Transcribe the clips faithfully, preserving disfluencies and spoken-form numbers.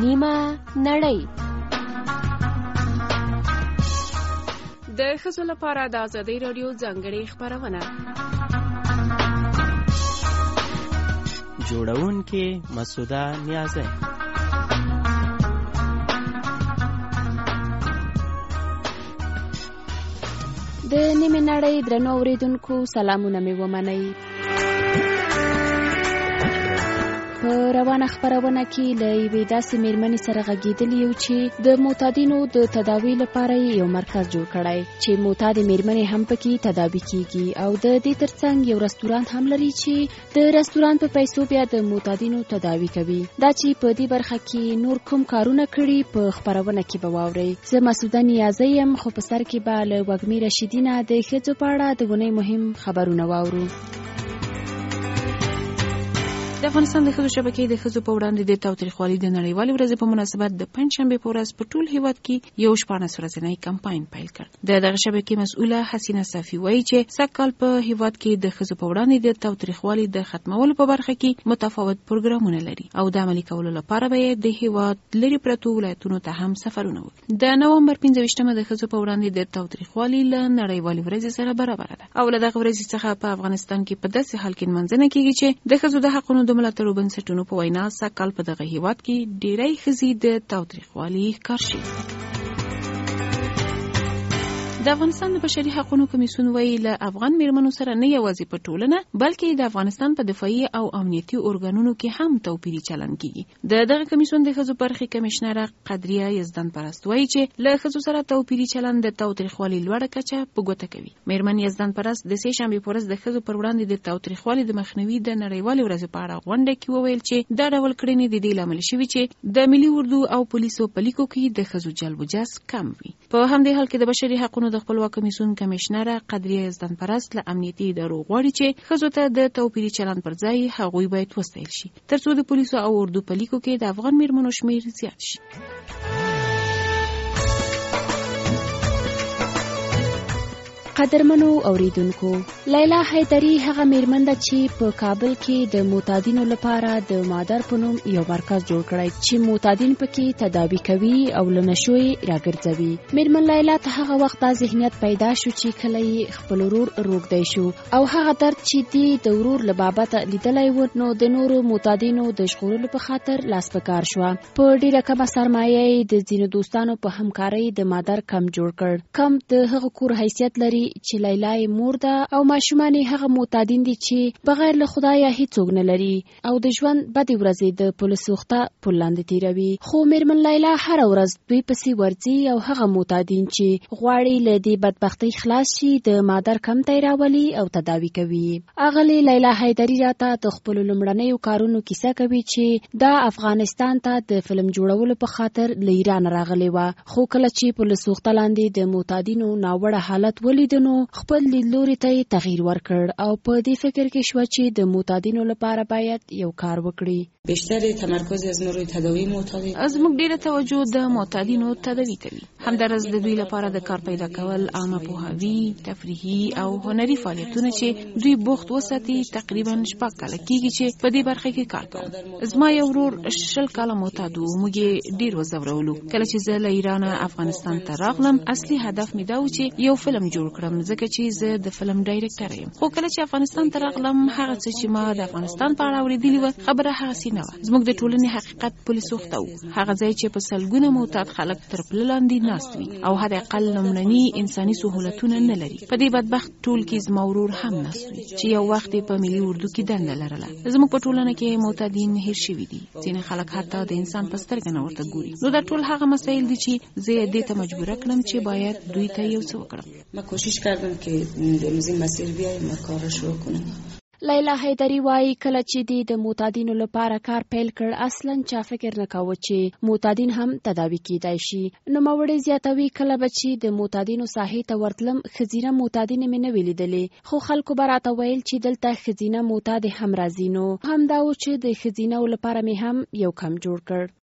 نیمه نړۍ. د ښځو لپاره د ازادۍ راډیو ځانګړې خپرونه. جوړونکې مسعوده نیازی. د نیمه نړۍ درنو اوریدونکو سلامونه مې ومنئ. په روانه خپرونه کې له یوې داسې میرمنې سره غږېدلي یو چې د معتادینو د تداوی لپاره یو مرکز جوړ کړی چې معتاد میرمنې هم پکې تداوی کیږي او د دې ترڅنګ یو رستورانت هم لري چې د رستورانت په پیسو بیا د معتادینو تداوی کوي. دا چې په دې برخه کې نور کوم کارونه کړي په خپرونه کې به واورئ. زه مسعوده نیازی یم، خو په سر کې به له وږمې رشیدینه د ښځو په اړه د اونۍ مهم خبرونه واورو. د افغانستان د ښځو شبکې د ښځو په وړاندې د تاوتریخوالي د نړیوالې ورځې په مناسبت د پنجشنبې په ورځ په ټول هیواد کې یو شپاړس ورځنی کمپاین پیل کړ. د دغه شبکې مسؤله حسینه صافي وایي چې سږکال په هیواد کې د ښځو په وړاندې د تاوتریخوالي د ختمولو په برخه کې متفاوت پروګرامونه لري او د عملي کولو لپاره به د هیواد لري پرتو ولایتونو ته هم سفرونه وکړي. د نومبر پنځه ویشتمه د ښځو په وړاندې د تاوتریخوالي له نړیوالې ورځې سره برابر ده او له دغه ورځې څخه په افغانستان کې په داسې حال کې نمانځنه کیږي چې د ښځو د حقونو د ملاتړو بنسټونو په وینا سږکال په دغه هیواد کې ډېری ښځې د تاوتریخوالي ښکار شوي. د افغانستان د بشري حقوقو کمیسیون وایي له افغان میرمنو سره نه یوازې په ټولنه بلکې د افغانستان په دفاعي او امنیتي ارګانونو کې هم توپیري چلند کیږي. د دغه کمیسیون د ښځو برخې کمشنره قدریه یزدان پرست وایي چې له ښځو سره توپیري چلند د تاوتریخوالي لوړه کچه په ګوته کوي. میرمن یزدان پرست د سې شنبې په ورځ د ښځو پر وړاندې د تاوتریخوالي د مخنیوي د نړیوالې ورځې په اړه غونډه کې وویل چې دا ډول کړنې د دې لامل شوي چې د ملي اردو او پولیسو په لیکو کې د ښځو جلب و جذب کم وي. په همدې حال کې د بشري حقوقو د خپلواک کمیسیون کمشنره قدریه یزدان پرست له امنیتي ادارو غواړي چې ښځو ته د توپیري چلند پر ځای هغوی باید وستایل شي ترڅو د پولیسو او اردو په لیکو کې د افغان میرمنو شمیر زیات شي. قدرمنو اوریدونکو، لیلا حیدری هغه میرمن ده چې په کابل کې د معتادینو لپاره د مادر په نوم یو مرکز جوړ کړی چې معتادین پکې تداوی کوي او له نشو یې راګرځوي. میرمن لیلا ته هغه وخت دا ذهنیت پیدا شو چې کله یې خپل ورور روږدی شو او هغه درد چې دی د ورور له بابته لیدلی و نو د نورو معتادینو د ژغورلو په خاطر لاس په کار شوه. په ډېره کمه سرمایه یې د ځینو دوستانو په همکارۍ د مادر کم جوړ کړ. کم د هغه کور حیثیت لري چې لیلا یې مور ده او ماشومان یې هغه معتادین دي چې بغیر له خدایه هیڅوک نه لري او د ژوند بدې ورځې د پل سوخته پل لاندې تیروي. خو میرمن لیلا هره ورځ دوی پسې ورځي او هغه معتادین چې غواړي له دې بدبختۍ خلاص شي د مادر کم تی راولي او تداوی کوي. اغلې لیلا حیدری راته د خپلو لومړنیو کارونو کیسه کوي چې دا افغانستان ته د فلم جوړولو په خاطر له ایران راغلی وه، خو کله چې پل سوخته لاندې د معتادینو ناوړه حالت ولید نو خپل لیدلوري ته تغییر ورکړ او په دې فکر کې شو چې د معتادینو لپاره باید یو کار وکړي. بیشتر تمرکز از ما روی تداوی معتادین از موږ ډیره توجه د معتادینو تداوی کوي. همدارس د دوی لپاره د کار پیدا کول، عامه پوهاوی، تفریحي او هنري فعالیتونه چې دوی بوخت وساتي. تقریبا شپږ کاله کېږي چې په دې برخه کې کار کوم. زما یو ورور شل کاله معتاد و، موږ یې ډیر وځورولو. کله چې زه له ایران افغانستان ته راغلم اصلي هدف مې دا و چې یو فلم جوړ کړم ځکه چې زه د فلم ډایرکټر یم. خو کله چې افغانستان ته راغلم هغه څه چې ما د افغانستان په اړه اورېدلي و خبره هغه نه و. زموږ د ټولنې حقیقت پولیس وخته و، هغه ځای چې په سلګونه معتاد خلک تر پله لاندې ناست وي او حد اقل لومړني انساني سهولتونه نه لري. په دې بدبخت ټول کې زما ورور هم ناست وي چې یو وخت په ملي اردو کې دنده لرله. زموږ په ټولنه کې معتادین هیر شوي دي، ځینې خلک حتی د انسان په سترګه نه ورته ګوري. نو دا ټول هغه مسایل دي چې زه یې دې ته مجبوره کړم چې باید دوی ته یو څه وکړم. ما کوشش کردم که امروز این مسیر بیایم و کار شروع کنم. لیلا حیدری وایي کله چې دی د معتادینو لپاره کار پیل کړ اصلا چا فکر نه کاوه چې معتادین هم تداوی کیدای شي. نوموړی زیاتوي کله به چې د معتادینو ساحې ته ورتلم ښځینه معتادینې مې نه وې لیدلې، خو خلکو به راته ویل چې دلته ښځینه معتادې هم راځي. نو همدا و چې د ښځینهو لپاره مې هم یو کم جوړ کړ.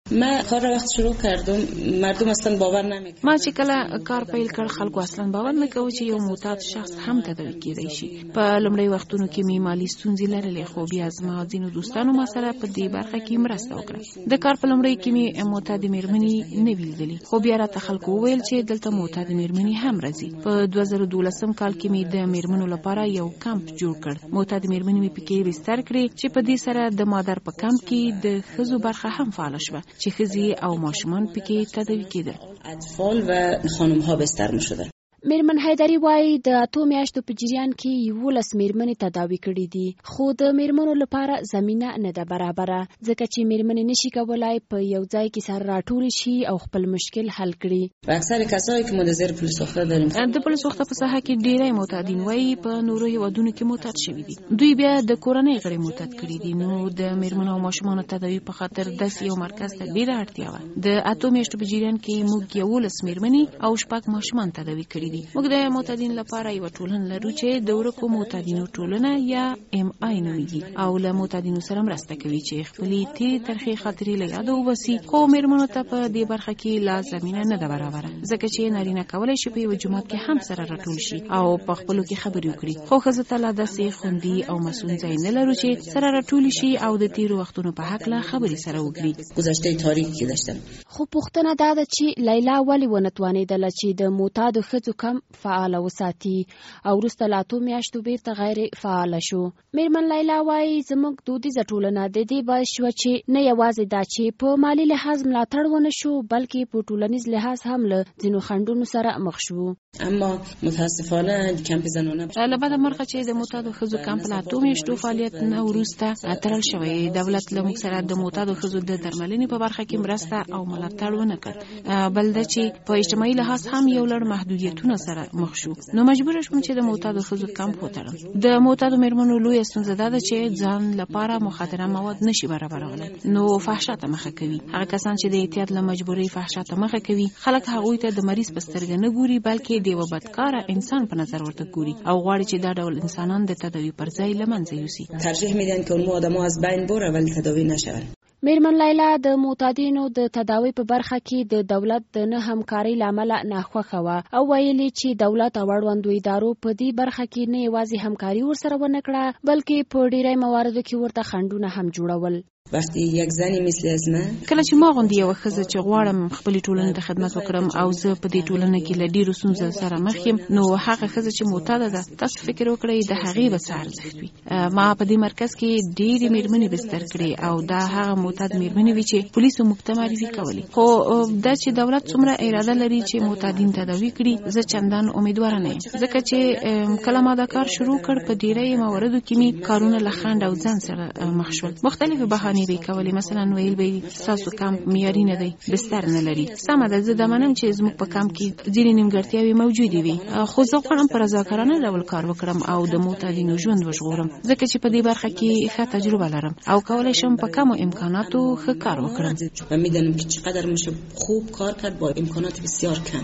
ما کار را وقت شروع کردم مردم اصلا باور نمیکنن. ما چې کله کار پیل کړ خلکو اصلا باور نه کوي چې یو معتاد شخص هم تداوي کېدای شي. په لومړي وختونو کې می مالی ستونزې لرلې، خو بیا زما ځینو دوستانو ما سره په دې برخه کې مرسته وکړه. د کار په لومړي کې می معتاد میرمنې نه ویلدلې، خو بیا راته خلکو وویل چې دلته معتاد میرمنې هم راځي. په دوه زره دولسم کال کې می د میرمنو لپاره یو کمپ جوړ کړ. معتاد میرمنې می پکې بستر کړې چې په دې سره د مادر په کمپ کې د ښځو برخه هم فعال شوه چې ښځې او ماشومان پکې تداوي کېدل. اطفال و خانم ها بستر می‌شدن. میرمن حیدری وایي د اتو میاشتو په جریان کې یولس میرمنې تداوي کړي دي، خو د میرمنو لپاره زمینه نه ده برابره، ځکه چې میرمنې نشي کولای په یو ځای کې سره راټول شي او خپل مشکل حل کړي. اکثر کسایی که ما د زیر پل سوخته داریم د پل سوخته په ساحه کې ډېری معتادین وایي په نورو هیوادونو کې معتاد شوي دي. دوی بیا د کورنۍ غړي معتاد کړي دي. نو د میرمنو او ماشومانو تداوي په خاطر داسې یو مرکز ته ډېره اړتیا وه. د اتو میاشتو په جریان کې موږ یولس میرمنې او شپږ ماشومان تداوي کړي دي. موږ د معتادین لپاره یو ټولنه لرو چې د ورکو معتادینو ټولنه یا ام آی نومیږي او له معتادینو سره مرسته کوي چې خپلې تېرې ترخې خاطرې له یاده وباسي. خو میرمنو ته په دې برخه کې لا زمینه نه ده برابره، ځکه چې نارینه کولی شي په یوه جومات کې هم سره راټول شي او په خپلو کې خبرې وکړي، خو ښځو ته لا داسې خوندي او مسؤل ځای نه لرو چې سره راټول شي او د تېرو وختونو په هکله خبرې سره وکړي. گذشته تاریخی داشتم. خو پوښتنه دا ده چې لیلا ولې ونه توانېدله چې د معتادو ښځو کم فعال وساتي او وروسته له اتو میاشتو بیرته غیر فعاله شو. میرمن لیلا وایي زموږ دودیزه ټولنه د دې باعث شوه چې نه یوازې دا چې په مالي لحاظ ملاتړ ونه شو، بلکې په ټولنیز لحاظ هم له ځینو خنډونو سره مخ شو. اما متاسفانه کمپ زنانه له بده مرغه چې د معتادو ښځو کمپ له اتو میاشتو فعالیت نه وروسته تړل شوی، دولت له موږ سره د معتادو ښځو د درملنې په برخه کې مرسته او ملاتړ ونه کړ، بل دا چې په اجتماعي لحاظ هم یو لړ محدودیتونه سره مخ شو. نو مجبور شوم چې د معتادو ښځو کمپ وتړم. د معتادو میرمنو لویه ستونزه دا ده چې ځان لپاره مخدره مواد نشي برابرولی، نو فحشا ته مخه کوي. هغه کسان چې د احتیاط له مجبورۍ فحشا ته مخه کوي، خلک هغوی ته د مریض په سترګه نه ګوري، بلکې د یوه بدکاره انسان په نظر ورته ګوري او غواړي چې دا ډول انسانان د تداوي پر ځای له منځه یوسي. ترجیح میدن که اون آدم‌ها از بین بره ولی تداوی نشون. میرمن لیلا د معتادینو د تداوی په برخه کې د دولت د نه همکارۍ له امله ناخوښه وه او ویلي چې دولت او اړوندو ادارو په دې برخه کې نه یوازې همکاري ورسره ونه کړه، بلکې په ډیری مواردو کې ورته خنډونه هم جوړول. وقتی یک زنی مثل از من کله چې ما غوندې یوه ښځه چې غواړم خپلې ټولنې ته خدمت وکړم او زه په دې ټولنه کې له ډېرو ستونزو سره مخ یم، نو هغه ښځه چې معتاده ده، تاسو فکر وکړئ د هغې به څه ارزښت وي. ما په دې مرکز کې ډېرې میرمنې بستر کړې او دا هغه معتاد میرمنې وي چې پولیسو موږ ته معرفي کولې. خو دا چې دولت څومره اراده لري چې معتادین تداوي کړي، زه چندان امیدواره نه یم، ځکه چې کله ما دا کار شروع کړ په ډېری مواردو کې مې کارونه له خنډ او ځنډ سره مخ شول. مختلفې بهانې به یې کولې، مثلا ویل به ستاسو کمپ معیاري نه دی، بستر نه لري. سمه ده، زه دا منم چې زموږ په کمپ کې ځینې نیمګړتیاوې موجودې وي، خو زه غواړم په رضاکارانه ډول کار وکړم او د معتادینو ژوند وژغورم، ځکه چې په دې برخه کې ښه تجربه لرم او کولی شم په کمو امکاناتو ښه کار وکړم. و میدانم که چقدر میشه خوب کار کرد با امکانات بسیار کم.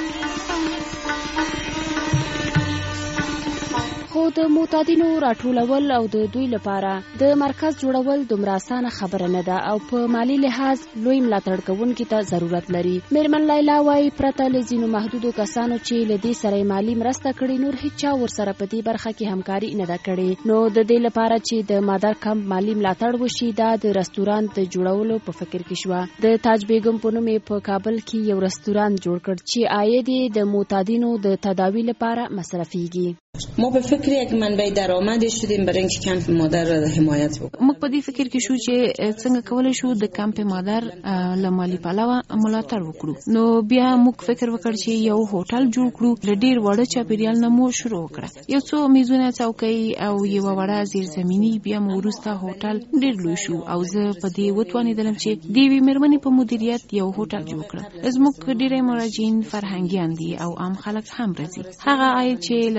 خو د معتادینو راټولول او د دوی لپاره د مرکز جوړول دومره اسانه خبره نه ده او په مالی لحاظ لوی ملاتړ کوونکي ته ضرورت لري. میرمن لیلا وایي پرته له ځینو محدودو کسانو چې له دې سره مالی مرسته کړي، نور هیچا ورسره په دې برخه کې همکاري نه ده کړې. نو د دې لپاره چې د مادر کمپ مالی ملاتړ وشي، دا د رستورانت د جوړولو په فکر کې شوه. د تاج بیگم په نوم په کابل کې یو رستورانت جوړ کړ چې عاید یې د معتادینو د تداوی لپاره مصرفیږي. ما به فکر یک منبع درآمدی شدیم برای اینکه کمپ مادر را حمایت وکړو. موږ په دې فکر کې شو چې څنګه کولای شو د کمپ مادر له مالی پلوه ملاتړ وکړو. نو بیا موږ فکر وکړ چې یو هوټل جوړ کړو. له ډېر وړه چاپیریال نه مو شروع وکړه، یو څو میزونه، څوکۍ او یوه وړه زیرزمیني. بیا مو وروسته هوټل ډېر لوی شو او زه په دې وتوانېدلم چې د یوې مېرمنې په مدیریت یو هوټل جوړ کړم. زموږ ډېری مراجعین فرهنګیان دي او عام خلک هم راځي. هغه عاید چې له تاج بیگم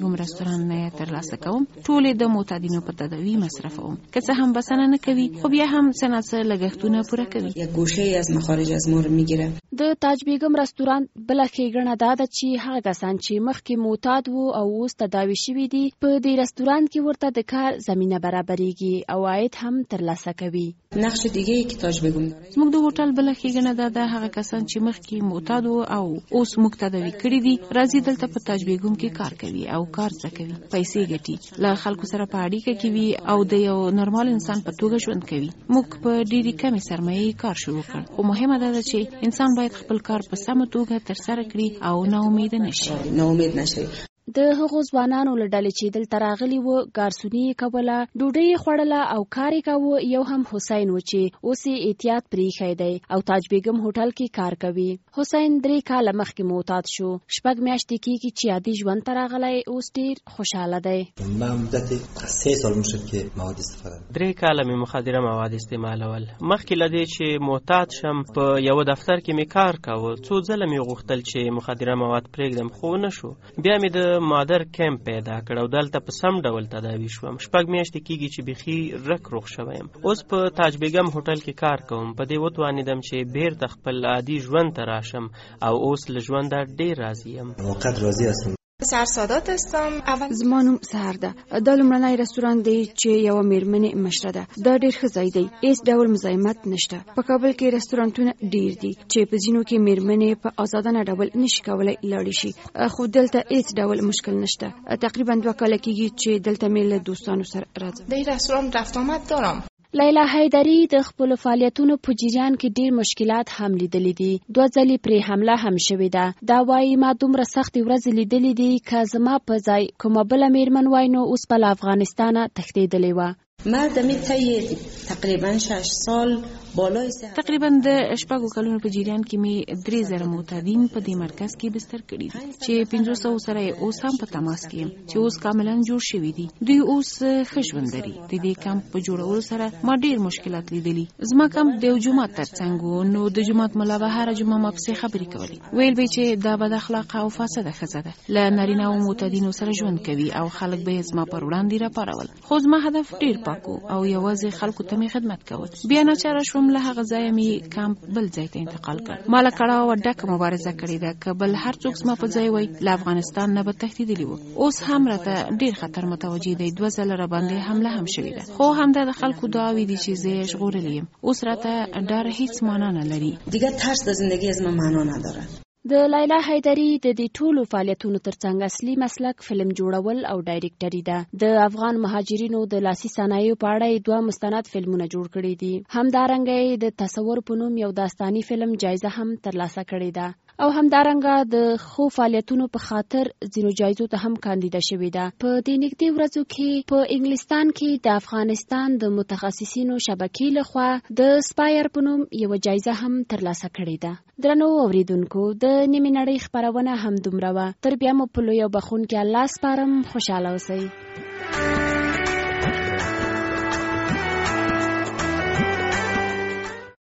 کوم رستوران نه ترلاسه کوم ټولې د معتادینو په تداوی مصرفوم که څه هم بسنه نه کوي خو بیا هم څه نه څه لګښتونه پوره کوي. یک گوشه از مخارج از ما رو میگیره. د تاج بیگم رستوران بل ښېګڼه دا ده چې هغه کسان چې مخکې معتاد وو او اوس تداوي شوي دي په دې رستوران کې ورته د کار زمینه برابرېږي او عاید هم ترلاسه کوي. نقش دیگه ای که تاج بیگم داره زموږ د هوټل بل ښېګڼه دا ده هغه کسان چې مخکې معتاد وو او اوس موږ تداوي کړي دي راځي دلته په تاج بیگم کې کار کوي او کار زده کوي پیسې ګټي له خلکو سره په اړیکه کې وي او د یو نورمال انسان په توګه ژوند کوي. موږ په ډېرې کمې سرمایې کار شروع کړ خو مهمه ده چې انسان باید خپل کار په سمه توګه ترسره کړي او نا امید نشي. نا امید نشي. د هغو ځوانانو له ډلې چې دلته راغلي وو ګارسوني یې کوله ډوډۍ یې خوړله او کار یې کاوه. یو هم حسین و چې اوس یې احتیاط پرېښی دی او تاج بیگم هوټل کې کار کوي. حسین درې کاله مخکې معتاد شو. شپږ میاشتې کېږي چې عادي ژوند ته راغلی اوس ډېر خوشحاله دی. من مدت سه سال میشه که مواد استفاده درې کاله مې مخدره مواد استعمالول. مخکې له دې چې معتاد شم په یو دفتر کې مې کار کاوه. څو ځله مې غوښتل چې مخدره مواد پرېږدم خو نه شو. بیا مې د مادر کیمپ پیدا کړ او دلته په سم ډول تداوي شوم. شپږ میاشتې کېږي چې بیخي رک روغ شویم. اوس په تاج بیگم هوټل کې کار کوم. په دې وتوانېدم چې بیرته خپل عادي ژوند ته راشم او اوس له ژونده ډېر راضي یم. واقعا راضي هستم. سرسادات هستم. اول زما نوم سهر ده. دا لومړنی رستوران دی چې یوه میرمنې مشره ده. دا ډېر ښه ځای دی. هېڅ ډول مزاحمت نشته. په کابل کې رستورانتونه ډېر دي چې په ځینو کې میرمنې په آزادانه ډول نشي کولی لاړې شي خو دلته هېڅ ډول مشکل نشته. تقریبا دوه کاله کېږي چې دلته مې له دوستانو سره راځم. د این رستوران رفت آمد دارم. لیلا حیدري د خپلو فعالیتونو په جریان کې ډېر مشکلات هم لیدلي دي. دوه ځلې پرې حمله هم شوې ده. دا وایي ما دومره سختې ورځې لیدلې دي که زما په ځای کومه بله میرمن وای نو اوس به له افغانستانه تښتېدلې وه. مردمی طی تقریبا شش سال بالای سه تقریبا د شپږو کلونو په جریان کې می درې زره معتادین په دې مرکز کې بستر کړي دي چې پنځه سوه سره اوس هم په تماس کې یم چې اوس کاملا جوړ شوي دي. دوی اوس ښه ژوند لري. د دې کمپ په جوړولو سره ما ډېر مشکلات لیدلي. زما کمپ د یو جومات ترڅنګ و نو د جومات ملا به هره جمعه ما پسې خبرې کولې. ویل به چې دا بد اخلاقه او فاسده ښځه ده. له نارینه او معتادینو سره ژوند کوي او خلک به یې زما پر وړاندې راپارول. خو زما هدف ډېر پاک و او یوازې خلکو ته مې خدمت کول. بیا ناچاره شوم له هغه ځایه مې کمپ بل ځای ته انتقال کړ. ما له کړاوه ډکه مبارزه کړې ده که بل هر څوک زما په ځای وای له افغانستان نه به تښتېدلي وو. اوس هم راته ډېر خطر متوجه دی. دوه ځله راباندې حمله هم شوې ده خو همدا د خلکو دعاوې دي چې زه یې ژغورلی یم. اوس راته ډار هیڅ معنا نه لري. دیگه ترس د زندگی از ما معنا نداره. د لیلا حیدري د دې ټولو فعالیتونو ترڅنګ اصلي مسلک فلم جوړول او ډایرکټري ده. د افغان مهاجرینو د لاسي صنایعو په اړه دوه مستند فلمونه جوړ کړي دي. همدارنګه د تصور په نوم یو داستاني فلم جایزه هم ترلاسه کړې ده او همدارنګه د خو فعالیتونو په خاطر ځینو جایزو ته هم کاندیده شوې ده. په دې نږدې ورځو کې په انګلستان کې د افغانستان د متخصصینو شبکې لخوا د سپایر په نوم یوه جایزه هم ترلاسه کړې ده. درنو اوریدونکو د نیمې نړۍ خپرونه هم دومره وه. تر بیا مو په لوی او بخښونکي الله سپارم. خوشحاله اوسئ.